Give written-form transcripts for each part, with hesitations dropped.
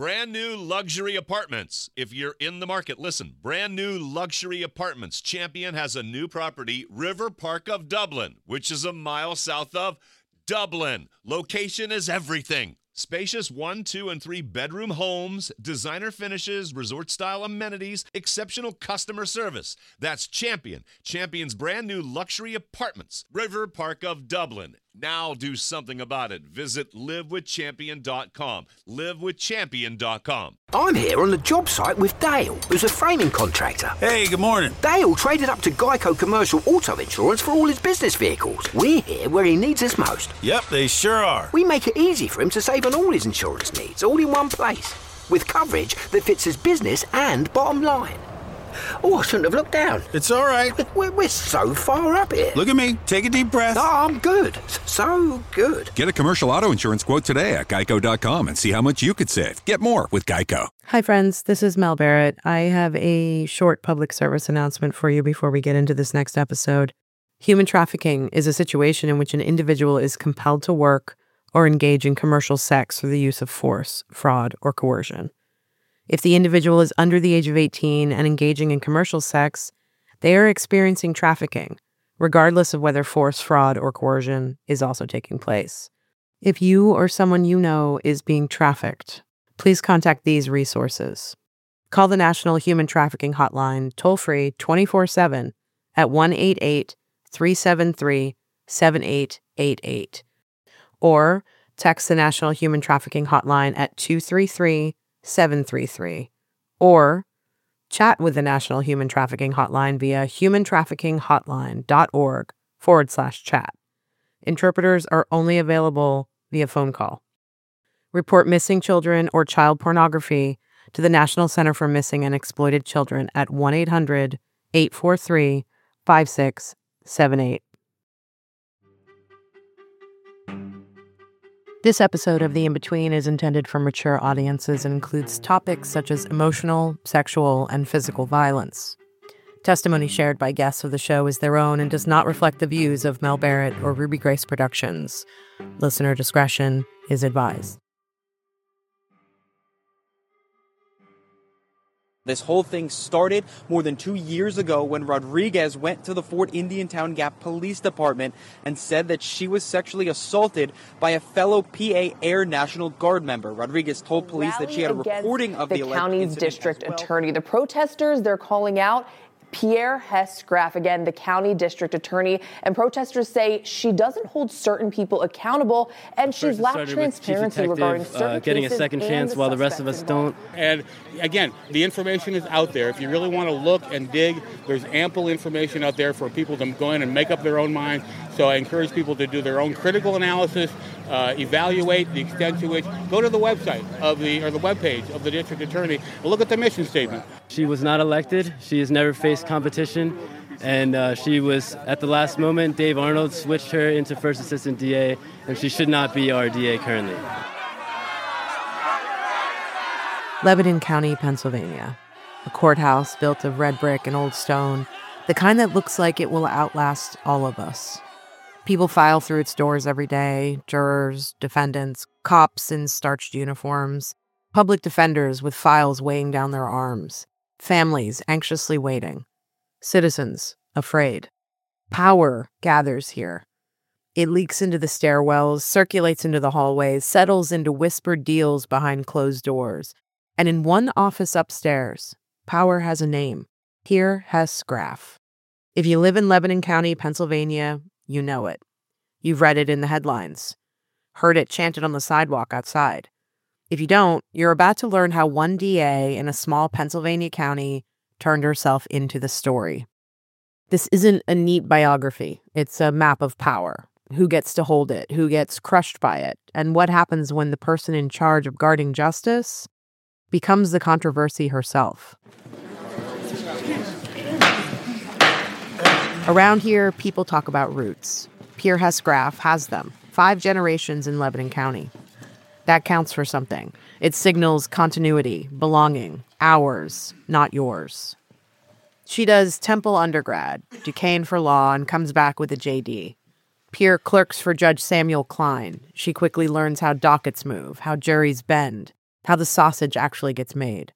Brand new luxury apartments. If you're in the market, listen. Brand new luxury apartments. Champion has a new property, River Park of Dublin, which is a mile south of Dublin. Location is everything. Spacious 1, 2, and 3 bedroom homes, designer finishes, resort-style amenities, exceptional customer service. That's Champion. Champion's brand new luxury apartments, River Park of Dublin. Now do something about it. Visit livewithchampion.com. Livewithchampion.com. I'm here on the job site with Dale, who's a framing contractor. Hey, good morning. Dale traded up to Geico Commercial Auto Insurance for all his business vehicles. We're here where he needs us most. Yep, they sure are. We make it easy for him to save on all his insurance needs, all in one place, with coverage that fits his business and bottom line. Oh, I shouldn't have looked down. It's all right. We're so far up here. Look at me. Take a deep breath. Oh, I'm good. So good. Get a commercial auto insurance quote today at geico.com and see how much you could save. Get more with Geico. Hi, friends. This is Mel Barrett. I have a short public service announcement for you before we get into this next episode. Human trafficking is a situation in which an individual is compelled to work or engage in commercial sex through the use of force, fraud, or coercion. If the individual is under the age of 18 and engaging in commercial sex, they are experiencing trafficking, regardless of whether force, fraud, or coercion is also taking place. If you or someone you know is being trafficked, please contact these resources. Call the National Human Trafficking Hotline toll-free 24/7 at 1-888-373-7888. Or text the National Human Trafficking Hotline at 233-733, or chat with the National Human Trafficking Hotline via humantraffickinghotline.org/chat. Interpreters are only available via phone call. Report missing children or child pornography to the National Center for Missing and Exploited Children at 1-800-843-5678. This episode of The In-Between is intended for mature audiences and includes topics such as emotional, sexual, and physical violence. Testimony shared by guests of the show is their own and does not reflect the views of Mel Barrett or Ruby Grace Productions. Listener discretion is advised. This whole thing started more than 2 years ago when Rodriguez went to the Fort Indiantown Gap Police Department and said that she was sexually assaulted by a fellow PA Air National Guard member. Rodriguez told police that she had a recording of the county's district attorney. The protesters, they're calling out Pierre Hess Graf, again, the county district attorney, and protesters say she doesn't hold certain people accountable, and she's lacked transparency regarding certain getting a second chance while the rest of us don't. And again, the information is out there. If you really want to look and dig, there's ample information out there for people to go in and make up their own minds. So I encourage people to do their own critical analysis, evaluate the extent to which. Go to the website or the webpage of the district attorney and look at the mission statement. She was not elected. She has never faced competition, and she was at the last moment. Dave Arnold switched her into first assistant DA, and she should not be our DA currently. Lebanon County, Pennsylvania. A courthouse built of red brick and old stone, the kind that looks like it will outlast all of us. People file through its doors every day, jurors, defendants, cops in starched uniforms, public defenders with files weighing down their arms, families anxiously waiting, citizens afraid. Power gathers here. It leaks into the stairwells, circulates into the hallways, settles into whispered deals behind closed doors. And in one office upstairs, power has a name, Pierre Hess Graf. If you live in Lebanon County, Pennsylvania, you know it. You've read it in the headlines, heard it chanted on the sidewalk outside. If you don't, you're about to learn how one DA in a small Pennsylvania county turned herself into the story. This isn't a neat biography. It's a map of power. Who gets to hold it? Who gets crushed by it? And what happens when the person in charge of guarding justice becomes the controversy herself? Around here, people talk about roots. Pierre Hess Graf has them. 5 generations in Lebanon County. That counts for something. It signals continuity, belonging, ours, not yours. She does Temple undergrad, Duquesne for law, and comes back with a JD. Pierre clerks for Judge Samuel Klein. She quickly learns how dockets move, how juries bend, how the sausage actually gets made.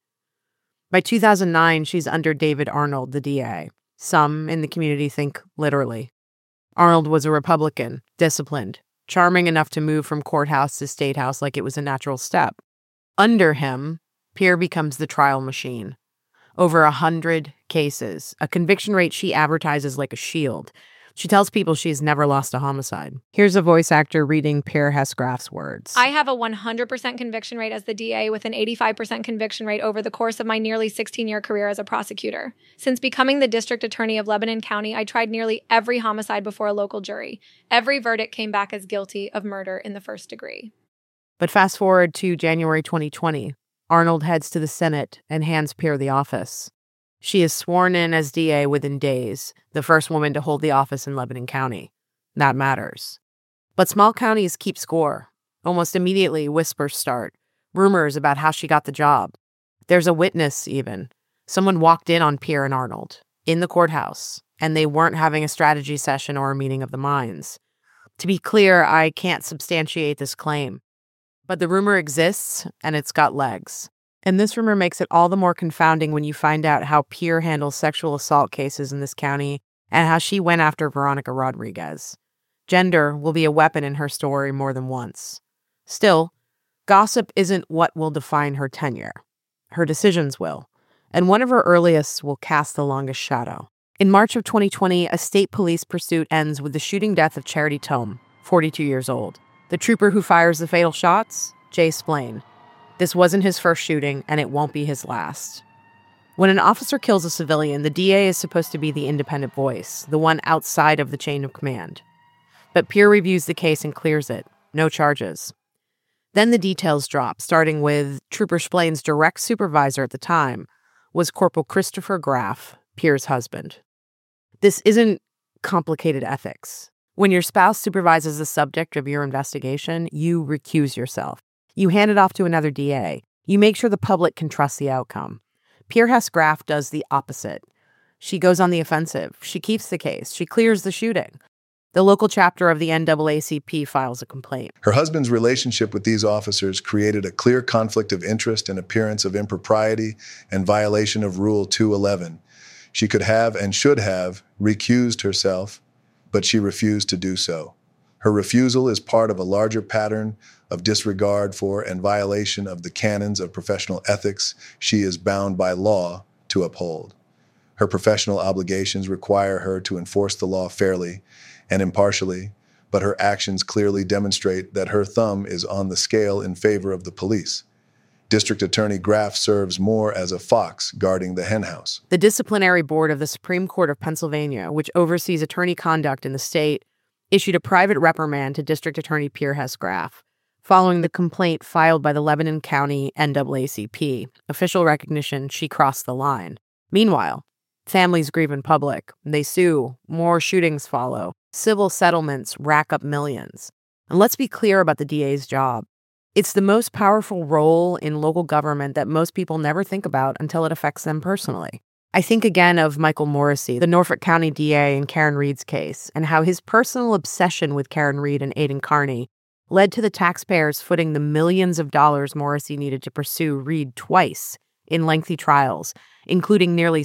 By 2009, she's under David Arnold, the DA. Some in the community think literally. Arnold was a Republican, disciplined, charming enough to move from courthouse to state house like it was a natural step. Under him, Pierre becomes the trial machine. Over 100 cases, a conviction rate she advertises like a shield. She tells people she's never lost a homicide. Here's a voice actor reading Pierre Hesgraf's words. I have a 100% conviction rate as the DA with an 85% conviction rate over the course of my nearly 16-year career as a prosecutor. Since becoming the district attorney of Lebanon County, I tried nearly every homicide before a local jury. Every verdict came back as guilty of murder in the first degree. But fast forward to January 2020. Arnold heads to the Senate and hands Pierre the office. She is sworn in as DA within days, the first woman to hold the office in Lebanon County. That matters. But small counties keep score. Almost immediately, whispers start. Rumors about how she got the job. There's a witness, even. Someone walked in on Pierre and Arnold in the courthouse, and they weren't having a strategy session or a meeting of the minds. To be clear, I can't substantiate this claim. But the rumor exists, and it's got legs. And this rumor makes it all the more confounding when you find out how Pierre handles sexual assault cases in this county and how she went after Veronica Rodriguez. Gender will be a weapon in her story more than once. Still, gossip isn't what will define her tenure. Her decisions will. And one of her earliest will cast the longest shadow. In March of 2020, a state police pursuit ends with the shooting death of Charity Tome, 42 years old. The trooper who fires the fatal shots? Jay Splain. This wasn't his first shooting, and it won't be his last. When an officer kills a civilian, the DA is supposed to be the independent voice, the one outside of the chain of command. But Pierre reviews the case and clears it. No charges. Then the details drop, starting with Trooper Splain's direct supervisor at the time was Corporal Christopher Graff, Pierre's husband. This isn't complicated ethics. When your spouse supervises the subject of your investigation, you recuse yourself. You hand it off to another DA. You make sure the public can trust the outcome. Pierre Hesgraf does the opposite. She goes on the offensive. She keeps the case. She clears the shooting. The local chapter of the NAACP files a complaint. Her husband's relationship with these officers created a clear conflict of interest and appearance of impropriety and violation of Rule 211. She could have and should have recused herself, but she refused to do so. Her refusal is part of a larger pattern of disregard for and violation of the canons of professional ethics she is bound by law to uphold. Her professional obligations require her to enforce the law fairly and impartially, but her actions clearly demonstrate that her thumb is on the scale in favor of the police. District Attorney Graff serves more as a fox guarding the henhouse. The Disciplinary Board of the Supreme Court of Pennsylvania, which oversees attorney conduct in the state, issued a private reprimand to District Attorney Pierre Hesgraf, following the complaint filed by the Lebanon County NAACP. Official recognition she crossed the line. Meanwhile, families grieve in public. They sue. More shootings follow. Civil settlements rack up millions. And let's be clear about the DA's job. It's the most powerful role in local government that most people never think about until it affects them personally. I think again of Michael Morrissey, the Norfolk County DA in Karen Reed's case, and how his personal obsession with Karen Reed and Aidan Carney led to the taxpayers footing the millions of dollars Morrissey needed to pursue Reed twice in lengthy trials, including nearly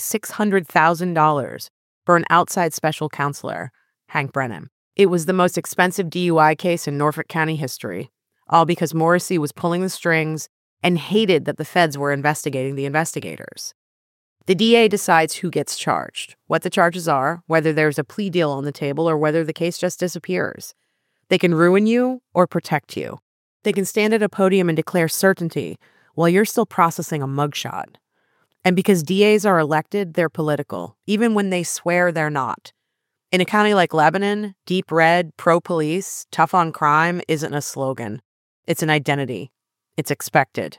$600,000 for an outside special counselor, Hank Brennan. It was the most expensive DUI case in Norfolk County history, all because Morrissey was pulling the strings and hated that the feds were investigating the investigators. The DA decides who gets charged, what the charges are, whether there's a plea deal on the table, or whether the case just disappears. They can ruin you or protect you. They can stand at a podium and declare certainty while you're still processing a mugshot. And because DAs are elected, they're political, even when they swear they're not. In a county like Lebanon, deep red, pro-police, tough on crime isn't a slogan. It's an identity. It's expected.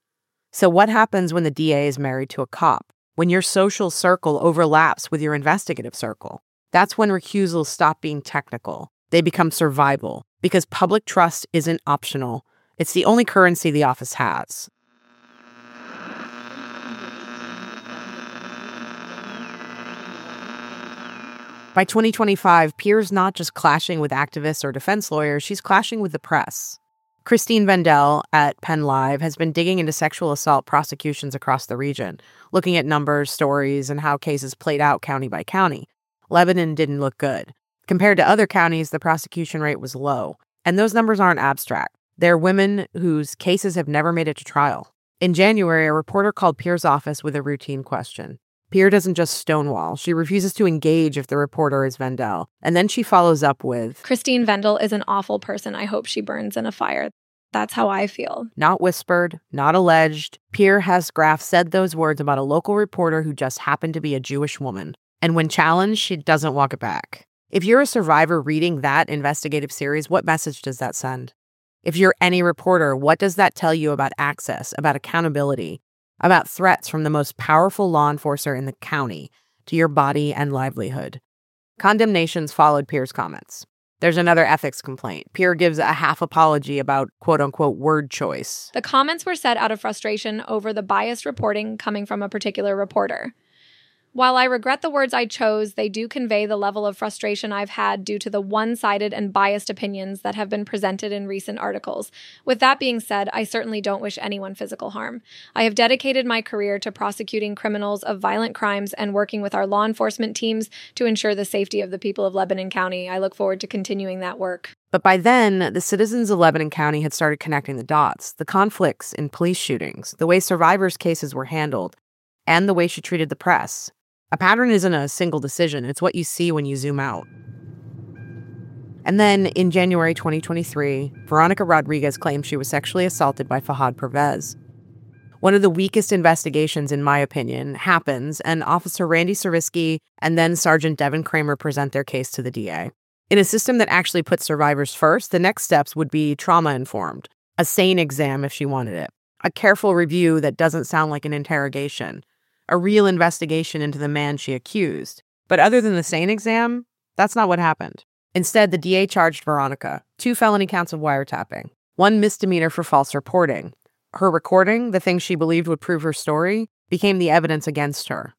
So what happens when the DA is married to a cop? When your social circle overlaps with your investigative circle? That's when recusals stop being technical. They become survival, because public trust isn't optional. It's the only currency the office has. By 2025, Pierre's not just clashing with activists or defense lawyers, she's clashing with the press. Christine Vendel at Penn Live has been digging into sexual assault prosecutions across the region, looking at numbers, stories, and how cases played out county by county. Lebanon didn't look good. Compared to other counties, the prosecution rate was low. And those numbers aren't abstract. They're women whose cases have never made it to trial. In January, a reporter called Pierre's office with a routine question. Pierre doesn't just stonewall. She refuses to engage if the reporter is Vendel. And then she follows up with, Christine Vendel is an awful person. I hope she burns in a fire. That's how I feel. Not whispered, not alleged. Pierre Hess-Graf said those words about a local reporter who just happened to be a Jewish woman. And when challenged, she doesn't walk it back. If you're a survivor reading that investigative series, what message does that send? If you're any reporter, what does that tell you about access, about accountability, about threats from the most powerful law enforcer in the county to your body and livelihood? Condemnations followed Pierre's comments. There's another ethics complaint. Pierre gives a half apology about quote-unquote word choice. The comments were said out of frustration over the biased reporting coming from a particular reporter. While I regret the words I chose, they do convey the level of frustration I've had due to the one-sided and biased opinions that have been presented in recent articles. With that being said, I certainly don't wish anyone physical harm. I have dedicated my career to prosecuting criminals of violent crimes and working with our law enforcement teams to ensure the safety of the people of Lebanon County. I look forward to continuing that work. But by then, the citizens of Lebanon County had started connecting the dots, the conflicts in police shootings, the way survivors' cases were handled, and the way she treated the press. A pattern isn't a single decision. It's what you see when you zoom out. And then, in January 2023, Veronica Rodriguez claimed she was sexually assaulted by Fahad Pervez. One of the weakest investigations, in my opinion, happens, and Officer Randy Servisky and then Sergeant Devin Kramer present their case to the DA. In a system that actually puts survivors first, the next steps would be trauma-informed, a SANE exam if she wanted it, a careful review that doesn't sound like an interrogation, a real investigation into the man she accused. But other than the SANE exam, that's not what happened. Instead, the DA charged Veronica 2 felony counts of wiretapping, 1 misdemeanor for false reporting. Her recording, the thing she believed would prove her story, became the evidence against her.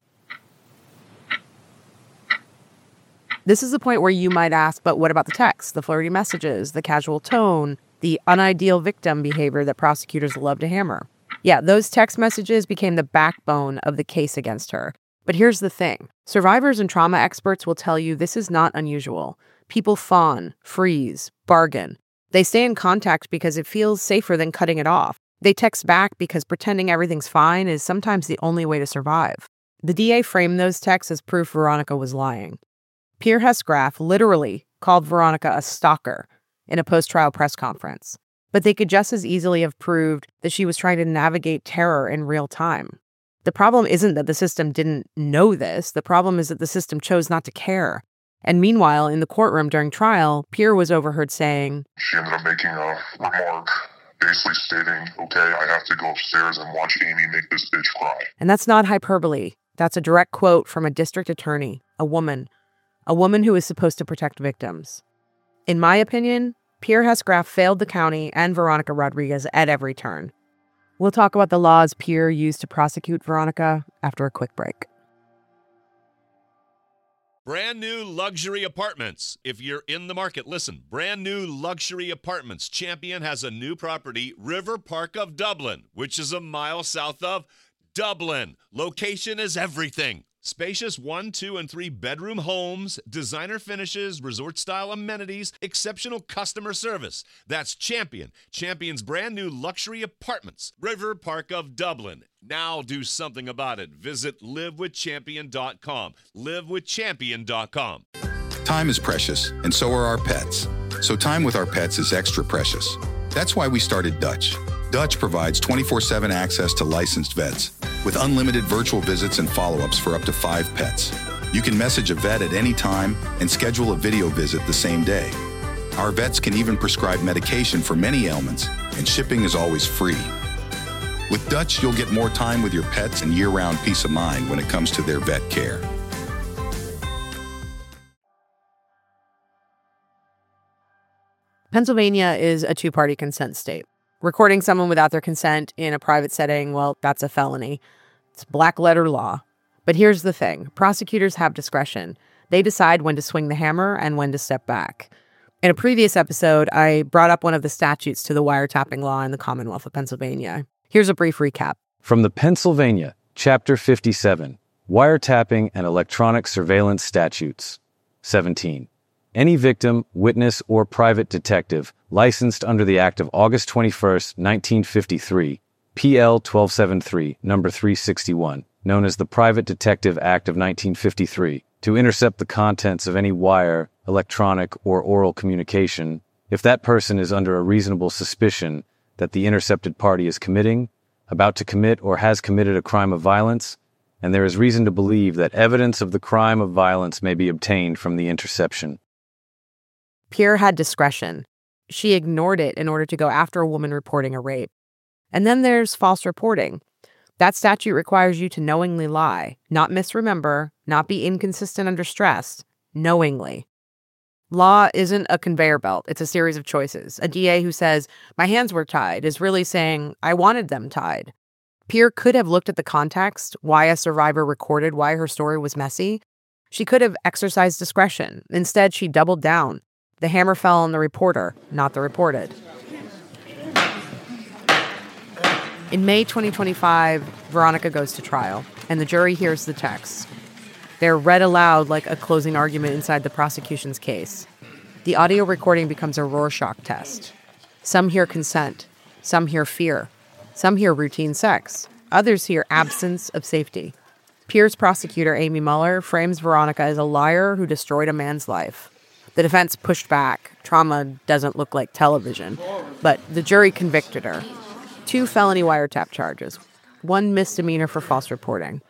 This is the point where you might ask, but what about the text, the flirty messages, the casual tone, the unideal victim behavior that prosecutors love to hammer? Yeah, those text messages became the backbone of the case against her. But here's the thing. Survivors and trauma experts will tell you this is not unusual. People fawn, freeze, bargain. They stay in contact because it feels safer than cutting it off. They text back because pretending everything's fine is sometimes the only way to survive. The DA framed those texts as proof Veronica was lying. Pierre Hess-Graf literally called Veronica a stalker in a post-trial press conference. But they could just as easily have proved that she was trying to navigate terror in real time. The problem isn't that the system didn't know this. The problem is that the system chose not to care. And meanwhile, in the courtroom during trial, Pierre was overheard saying, "She ended up making a remark basically stating, okay, I have to go upstairs and watch Amy make this bitch cry." And that's not hyperbole. That's a direct quote from a district attorney, a woman who is supposed to protect victims. In my opinion, Pierre Hess-Graf failed the county and Veronica Rodriguez at every turn. We'll talk about the laws Pierre used to prosecute Veronica after a quick break. Brand new luxury apartments. If you're in the market, listen. Brand new luxury apartments. Champion has a new property, River Park of Dublin, which is a mile south of Dublin. Location is everything. Spacious 1, 2, and 3 bedroom homes, designer finishes, resort-style amenities, exceptional customer service. That's Champion. Champion's brand new luxury apartments. River Park of Dublin. Now do something about it. Visit livewithchampion.com. Livewithchampion.com. Time is precious, and so are our pets. So time with our pets is extra precious. That's why we started Dutch. Dutch provides 24/7 access to licensed vets with unlimited virtual visits and follow-ups for up to 5 pets. You can message a vet at any time and schedule a video visit the same day. Our vets can even prescribe medication for many ailments, and shipping is always free. With Dutch, you'll get more time with your pets and year-round peace of mind when it comes to their vet care. Pennsylvania is a 2-party consent state. Recording someone without their consent in a private setting, well, that's a felony. It's black-letter law. But here's the thing. Prosecutors have discretion. They decide when to swing the hammer and when to step back. In a previous episode, I brought up one of the statutes to the wiretapping law in the Commonwealth of Pennsylvania. Here's a brief recap. From the Pennsylvania, Chapter 57, Wiretapping and Electronic Surveillance Statutes. 17. Any victim, witness, or private detective licensed under the Act of August 21, 1953, PL 1273, number 361, known as the Private Detective Act of 1953, to intercept the contents of any wire, electronic, or oral communication, if that person is under a reasonable suspicion that the intercepted party is committing, about to commit, or has committed a crime of violence, and there is reason to believe that evidence of the crime of violence may be obtained from the interception. Pierre had discretion. She ignored it in order to go after a woman reporting a rape. And then there's false reporting. That statute requires you to knowingly lie, not misremember, not be inconsistent under stress, knowingly. Law isn't a conveyor belt. It's a series of choices. A DA who says, "My hands were tied," is really saying, "I wanted them tied." Pierre could have looked at the context, why a survivor recorded why her story was messy. She could have exercised discretion. Instead, she doubled down. The hammer fell on the reporter, not the reported. In May 2025, Veronica goes to trial, and the jury hears the text. They're read aloud like a closing argument inside the prosecution's case. The audio recording becomes a Rorschach test. Some hear consent. Some hear fear. Some hear routine sex. Others hear absence of safety. Pierre's prosecutor, Amy Mueller, frames Veronica as a liar who destroyed a man's life. The defense pushed back. Trauma doesn't look like television. But the jury convicted her. 2 felony wiretap charges. 1 misdemeanor for false reporting.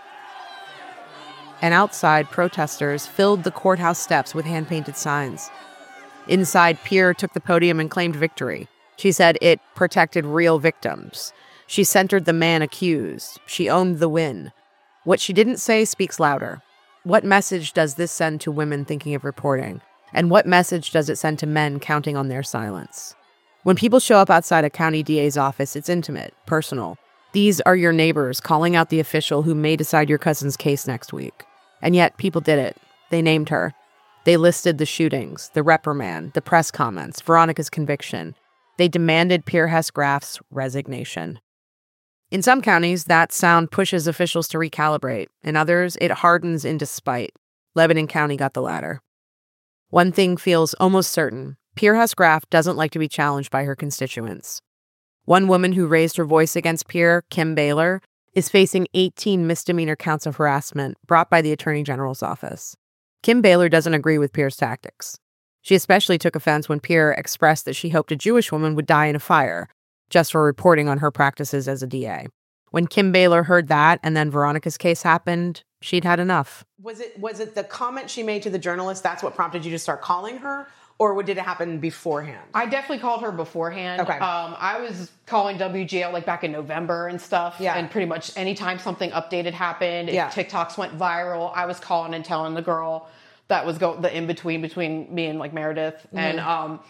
And outside, protesters filled the courthouse steps with hand-painted signs. Inside, Pierre took the podium and claimed victory. She said it protected real victims. She centered the man accused. She owned the win. What she didn't say speaks louder. What message does this send to women thinking of reporting? And what message does it send to men counting on their silence? When people show up outside a county DA's office, it's intimate, personal. These are your neighbors calling out the official who may decide your cousin's case next week. And yet, people did it. They named her. They listed the shootings, the reprimand, the press comments, Veronica's conviction. They demanded Pierre Hess Graf's resignation. In some counties, that sound pushes officials to recalibrate. In others, it hardens into spite. Lebanon County got the latter. One thing feels almost certain. Pierre Hess Graf doesn't like to be challenged by her constituents. One woman who raised her voice against Pierre, Kim Baylor, is facing 18 misdemeanor counts of harassment brought by the Attorney General's office. Kim Baylor doesn't agree with Pierre's tactics. She especially took offense when Pierre expressed that she hoped a Jewish woman would die in a fire, just for reporting on her practices as a DA. When Kim Baylor heard that and then Veronica's case happened, she'd had enough. Was it the comment she made to the journalist that's what prompted you to start calling her? Or did it happen beforehand? I definitely called her beforehand. Okay. I was calling WGL like back in November and stuff. Yeah. And pretty much anytime something updated happened, if TikToks went viral, I was calling and telling the girl that was the in-between between me and like Meredith. Mm-hmm. And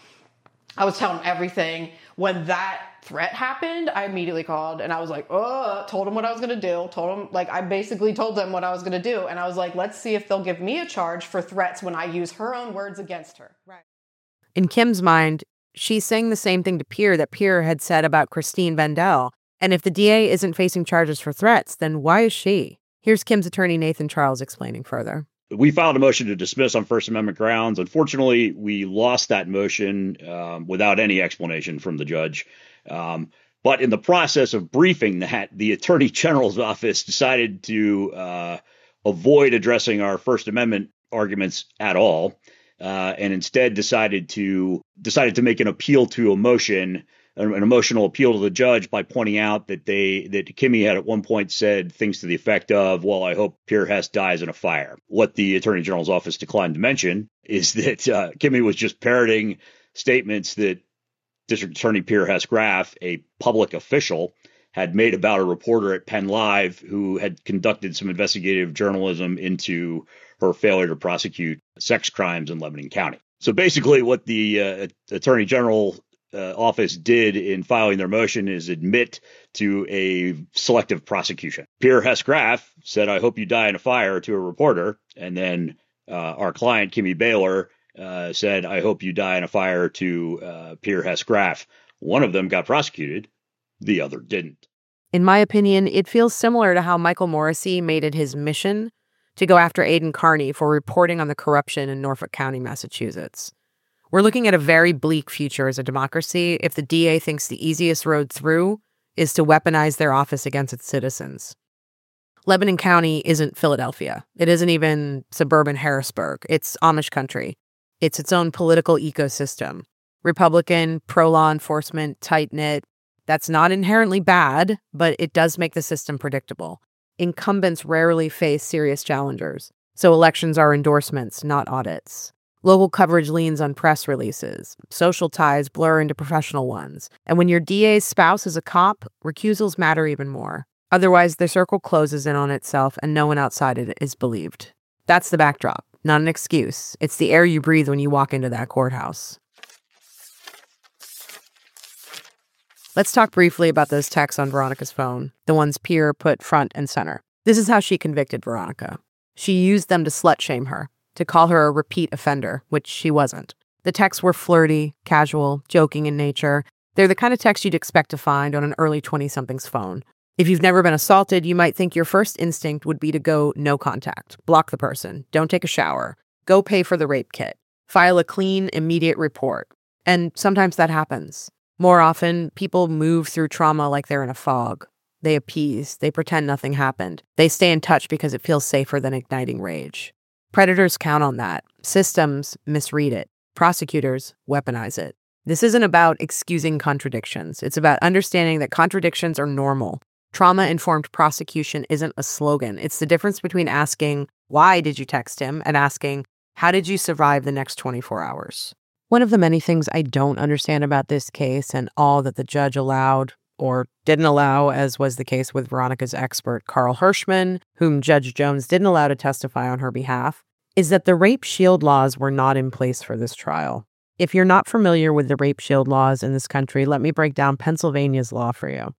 I was telling everything. When that threat happened, I immediately called and I was like, told them what I was going to do. I basically told them what I was going to do. And I was like, let's see if they'll give me a charge for threats when I use her own words against her. Right. In Kim's mind, she's saying the same thing to Pierre that Pierre had said about Christine Vendel. And if the DA isn't facing charges for threats, then why is she? Here's Kim's attorney, Nathan Charles, explaining further. We filed a motion to dismiss on First Amendment grounds. Unfortunately, we lost that motion without any explanation from the judge. But in the process of briefing that, the Attorney General's office decided to avoid addressing our First Amendment arguments at all. And instead decided to make an appeal to an emotional appeal to the judge by pointing out that Kimmy had at one point said things to the effect of, well, I hope Pierre Hess dies in a fire. What the Attorney General's office declined to mention is that Kimmy was just parroting statements that District Attorney Pierre Hess Graf, a public official, had made about a reporter at Penn Live who had conducted some investigative journalism into her failure to prosecute sex crimes in Lebanon County. So basically what the Attorney General office did in filing their motion is admit to a selective prosecution. Pierre Hess Graf said, I hope you die in a fire to a reporter. And then our client, Kimmy Baylor, said, "I hope you die in a fire" to Pierre Hess Graff. One of them got prosecuted. The other didn't. In my opinion, it feels similar to how Michael Morrissey made it his mission to go after Aidan Carney for reporting on the corruption in Norfolk County, Massachusetts. We're looking at a very bleak future as a democracy if the DA thinks the easiest road through is to weaponize their office against its citizens. Lebanon County isn't Philadelphia. It isn't even suburban Harrisburg. It's Amish country. It's its own political ecosystem. Republican, pro-law enforcement, tight-knit. That's not inherently bad, but it does make the system predictable. Incumbents rarely face serious challengers, so elections are endorsements, not audits. Local coverage leans on press releases. Social ties blur into professional ones. And when your DA's spouse is a cop, recusals matter even more. Otherwise, the circle closes in on itself and no one outside it is believed. That's the backdrop, not an excuse. It's the air you breathe when you walk into that courthouse. Let's talk briefly about those texts on Veronica's phone, the ones Pierre put front and center. This is how she convicted Veronica. She used them to slut-shame her, to call her a repeat offender, which she wasn't. The texts were flirty, casual, joking in nature. They're the kind of text you'd expect to find on an early 20-something's phone. If you've never been assaulted, you might think your first instinct would be to go no contact, block the person, don't take a shower, go pay for the rape kit, file a clean, immediate report. And sometimes that happens. More often, people move through trauma like they're in a fog. They appease, they pretend nothing happened. They stay in touch because it feels safer than igniting rage. Predators count on that. Systems misread it. Prosecutors weaponize it. This isn't about excusing contradictions. It's about understanding that contradictions are normal. Trauma-informed prosecution isn't a slogan. It's the difference between asking, "Why did you text him?" and asking, "How did you survive the next 24 hours?" One of the many things I don't understand about this case and all that the judge allowed or didn't allow, as was the case with Veronica's expert, Carl Hirschman, whom Judge Jones didn't allow to testify on her behalf, is that the rape shield laws were not in place for this trial. If you're not familiar with the rape shield laws in this country, let me break down Pennsylvania's law for you.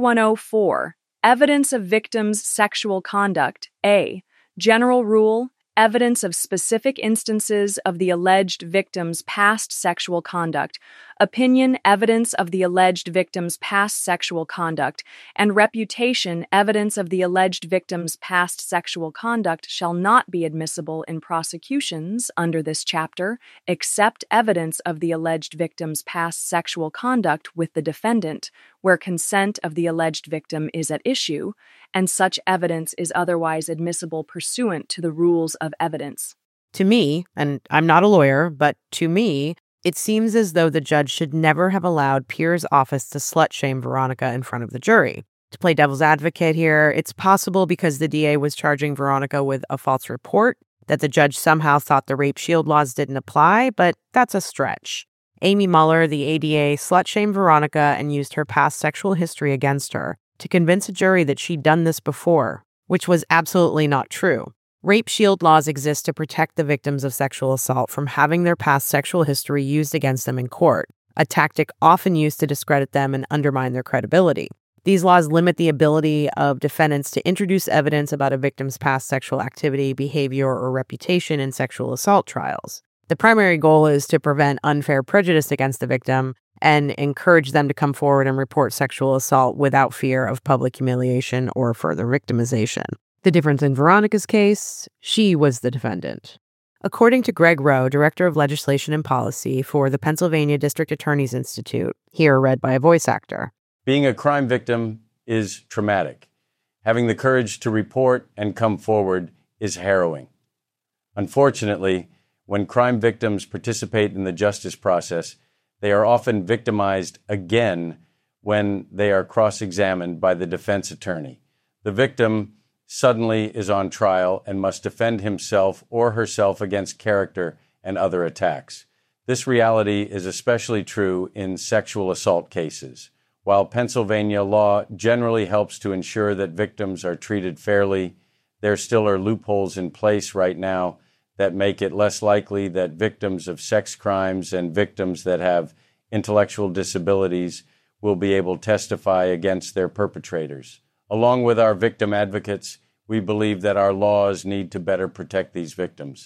3104. Evidence of victims' sexual conduct. A. General rule. Evidence of specific instances of the alleged victim's past sexual conduct. Opinion, evidence of the alleged victim's past sexual conduct. And reputation, evidence of the alleged victim's past sexual conduct shall not be admissible in prosecutions under this chapter, except evidence of the alleged victim's past sexual conduct with the defendant, where consent of the alleged victim is at issue, and such evidence is otherwise admissible pursuant to the rules of evidence. To me, and I'm not a lawyer, but to me, it seems as though the judge should never have allowed Pierre's office to slut-shame Veronica in front of the jury. To play devil's advocate here, it's possible because the DA was charging Veronica with a false report that the judge somehow thought the rape shield laws didn't apply, but that's a stretch. Amy Mueller, the ADA, slut-shamed Veronica and used her past sexual history against her to convince a jury that she'd done this before, which was absolutely not true. Rape shield laws exist to protect the victims of sexual assault from having their past sexual history used against them in court, a tactic often used to discredit them and undermine their credibility. These laws limit the ability of defendants to introduce evidence about a victim's past sexual activity, behavior, or reputation in sexual assault trials. The primary goal is to prevent unfair prejudice against the victim and encourage them to come forward and report sexual assault without fear of public humiliation or further victimization. The difference in Veronica's case, she was the defendant. According to Greg Rowe, Director of Legislation and Policy for the Pennsylvania District Attorney's Institute, here read by a voice actor. Being a crime victim is traumatic. Having the courage to report and come forward is harrowing. Unfortunately, when crime victims participate in the justice process, they are often victimized again when they are cross-examined by the defense attorney. The victim suddenly is on trial and must defend himself or herself against character and other attacks. This reality is especially true in sexual assault cases. While Pennsylvania law generally helps to ensure that victims are treated fairly, there still are loopholes in place right now that make it less likely that victims of sex crimes and victims that have intellectual disabilities will be able to testify against their perpetrators. Along with our victim advocates, we believe that our laws need to better protect these victims.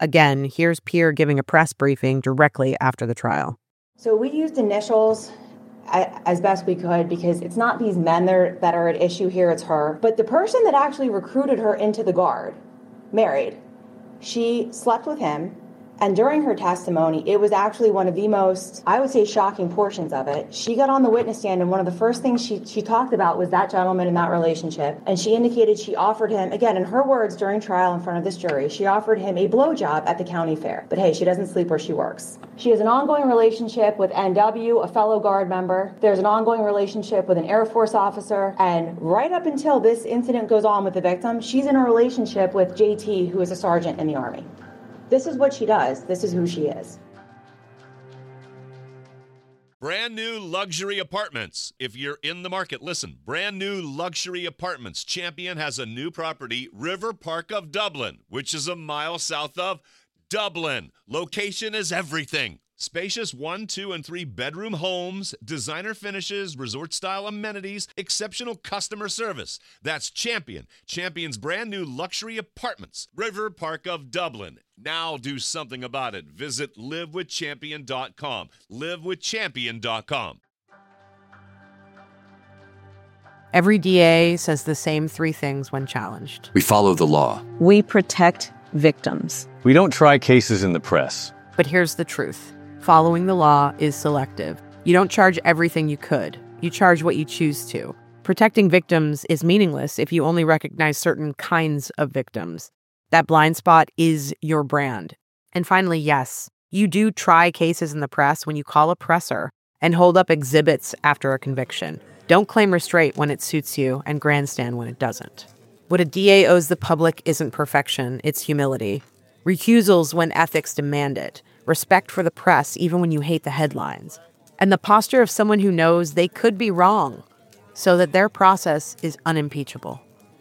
Again, here's Pierre giving a press briefing directly after the trial. So we used initials as best we could because it's not these men that are at issue here, it's her. But the person that actually recruited her into the Guard, married, she slept with him. And during her testimony, it was actually one of the most, I would say, shocking portions of it. She got on the witness stand, and one of the first things she talked about was that gentleman and that relationship. And she indicated she offered him, again, in her words during trial in front of this jury, she offered him a blowjob at the county fair. But hey, she doesn't sleep where she works. She has an ongoing relationship with NW, a fellow Guard member. There's an ongoing relationship with an Air Force officer. And right up until this incident goes on with the victim, she's in a relationship with JT, who is a sergeant in the Army. This is what she does. This is who she is. Brand new luxury apartments. If you're in the market, listen. Brand new luxury apartments. Champion has a new property, River Park of Dublin, which is a mile south of Dublin. Location is everything. Spacious 1, 2, and 3 bedroom homes, designer finishes, resort-style amenities, exceptional customer service. That's Champion. Champion's brand new luxury apartments, River Park of Dublin. Now do something about it. Visit livewithchampion.com. livewithchampion.com. Every DA says the same 3 things when challenged. We follow the law. We protect victims. We don't try cases in the press. But here's the truth. Following the law is selective. You don't charge everything you could. You charge what you choose to. Protecting victims is meaningless if you only recognize certain kinds of victims. That blind spot is your brand. And finally, yes, you do try cases in the press when you call a presser and hold up exhibits after a conviction. Don't claim restraint when it suits you and grandstand when it doesn't. What a DA owes the public isn't perfection, it's humility. Recusals when ethics demand it. Respect for the press even when you hate the headlines. And the posture of someone who knows they could be wrong so that their process is unimpeachable.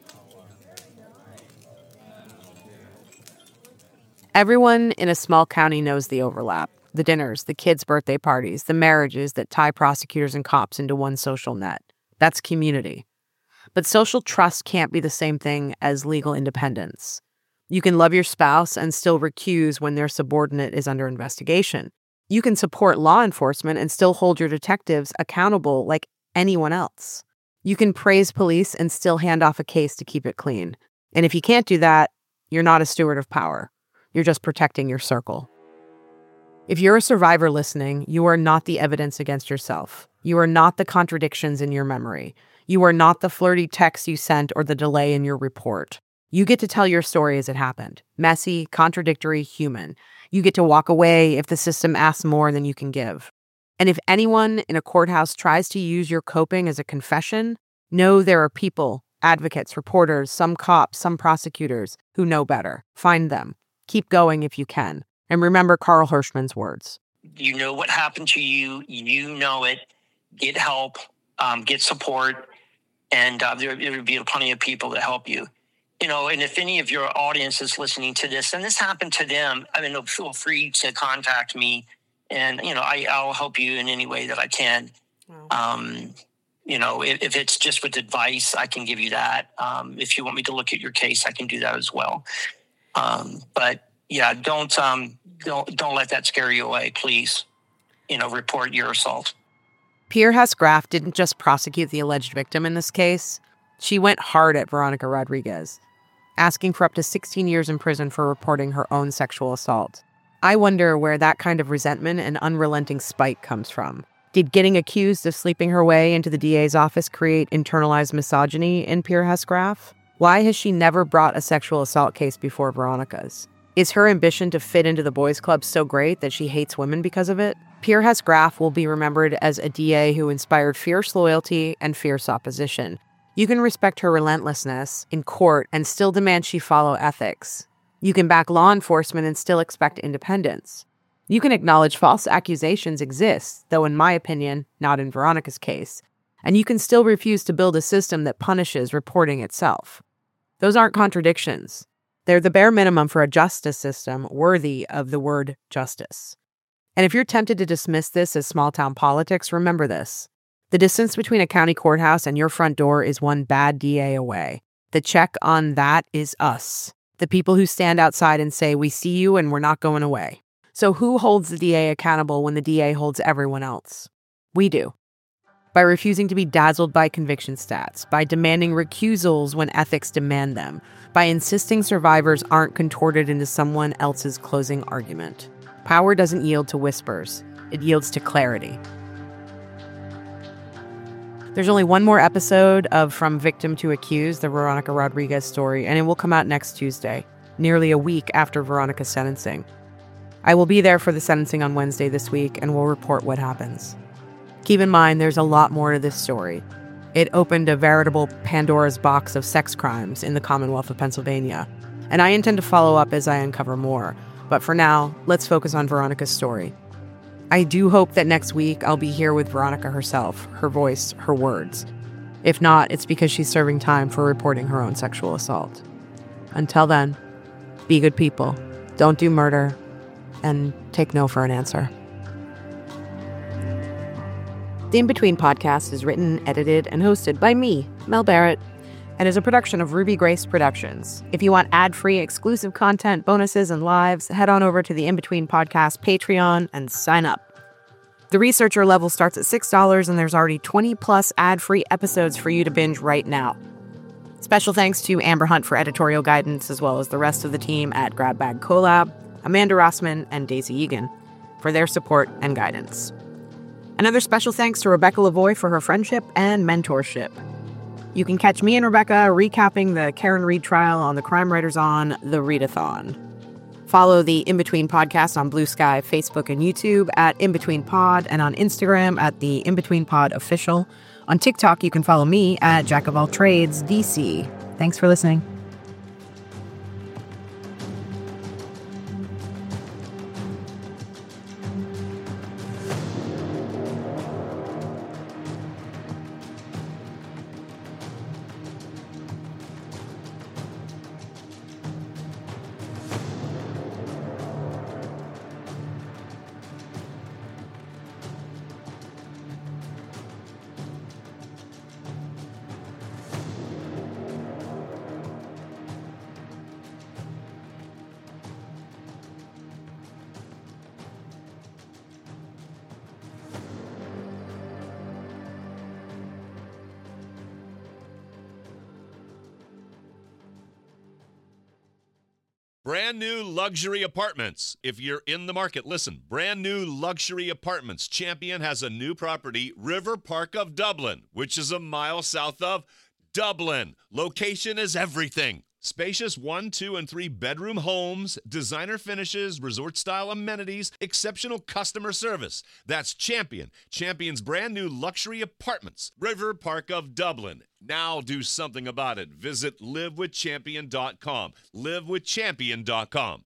Everyone in a small county knows the overlap. The dinners, the kids' birthday parties, the marriages that tie prosecutors and cops into one social net. That's community. But social trust can't be the same thing as legal independence. You can love your spouse and still recuse when their subordinate is under investigation. You can support law enforcement and still hold your detectives accountable like anyone else. You can praise police and still hand off a case to keep it clean. And if you can't do that, you're not a steward of power. You're just protecting your circle. If you're a survivor listening, you are not the evidence against yourself. You are not the contradictions in your memory. You are not the flirty text you sent or the delay in your report. You get to tell your story as it happened. Messy, contradictory, human. You get to walk away if the system asks more than you can give. And if anyone in a courthouse tries to use your coping as a confession, know there are people, advocates, reporters, some cops, some prosecutors who know better. Find them. Keep going if you can. And remember Carl Hirschman's words. You know what happened to you. You know it. Get help. Get support. And there will be plenty of people to help you. You know, and if any of your audience is listening to this, and this happened to them, I mean, feel free to contact me. And, you know, I'll help you in any way that I can. You know, if it's just with advice, I can give you that. If you want me to look at your case, I can do that as well. But yeah, don't let that scare you away, please. You know, report your assault. Pierre Hess-Graf didn't just prosecute the alleged victim in this case. She went hard at Veronica Rodriguez, asking for up to 16 years in prison for reporting her own sexual assault. I wonder where that kind of resentment and unrelenting spite comes from. Did getting accused of sleeping her way into the DA's office create internalized misogyny in Pierre Hess-Graf? Why has she never brought a sexual assault case before Veronica's? Is her ambition to fit into the boys' club so great that she hates women because of it? Pierre Hess-Graf will be remembered as a DA who inspired fierce loyalty and fierce opposition. You can respect her relentlessness in court and still demand she follow ethics. You can back law enforcement and still expect independence. You can acknowledge false accusations exist, though in my opinion, not in Veronica's case. And you can still refuse to build a system that punishes reporting itself. Those aren't contradictions. They're the bare minimum for a justice system worthy of the word justice. And if you're tempted to dismiss this as small-town politics, remember this. The distance between a county courthouse and your front door is one bad DA away. The check on that is us. The people who stand outside and say, "We see you and we're not going away." So who holds the DA accountable when the DA holds everyone else? We do. By refusing to be dazzled by conviction stats, by demanding recusals when ethics demand them, by insisting survivors aren't contorted into someone else's closing argument. Power doesn't yield to whispers. It yields to clarity. There's only one more episode of From Victim to Accused, the Veronica Rodriguez story, and it will come out next Tuesday, nearly a week after Veronica's sentencing. I will be there for the sentencing on Wednesday this week, and will report what happens. Keep in mind, there's a lot more to this story. It opened a veritable Pandora's box of sex crimes in the Commonwealth of Pennsylvania, and I intend to follow up as I uncover more. But for now, let's focus on Veronica's story. I do hope that next week I'll be here with Veronica herself, her voice, her words. If not, it's because she's serving time for reporting her own sexual assault. Until then, be good people, don't do murder, and take no for an answer. The In Between podcast is written, edited, and hosted by me, Mel Barrett, and is a production of Ruby Grace Productions. If you want ad-free exclusive content, bonuses, and lives, head on over to the In Between podcast Patreon and sign up. The researcher level starts at $6, and there's already 20-plus ad-free episodes for you to binge right now. Special thanks to Amber Hunt for editorial guidance, as well as the rest of the team at Grab Bag Collab, Amanda Rossman, and Daisy Egan for their support and guidance. Another special thanks to Rebecca Lavoie for her friendship and mentorship. You can catch me and Rebecca recapping the Karen Read trial on the Crime Writers on The Readathon. Follow the In Between podcast on Blue Sky, Facebook, and YouTube at In Between Pod, and on Instagram at the In Between Pod Official. On TikTok, you can follow me at Jack of All Trades DC. Thanks for listening. Brand new luxury apartments. If you're in the market, listen. Brand new luxury apartments. Champion has a new property, River Park of Dublin, which is a mile south of Dublin. Location is everything. Spacious 1, 2, and 3 bedroom homes, designer finishes, resort-style amenities, exceptional customer service. That's Champion. Champion's brand new luxury apartments, River Park of Dublin. Now do something about it. Visit livewithchampion.com. livewithchampion.com.